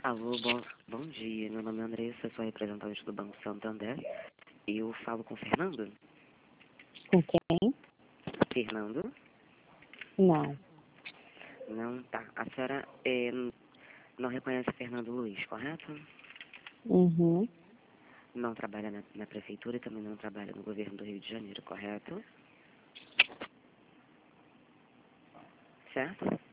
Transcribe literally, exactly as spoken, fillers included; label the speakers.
Speaker 1: Alô, bom, bom dia. Meu nome é Andressa, sou representante do Banco Santander. Eu falo com o Fernando?
Speaker 2: Com quem?
Speaker 1: Fernando?
Speaker 2: Não.
Speaker 1: Não, tá. A senhora é, não reconhece Fernando Luiz, correto?
Speaker 2: Uhum.
Speaker 1: Não trabalha na, na prefeitura e também não trabalha no governo do Rio de Janeiro, correto? Certo?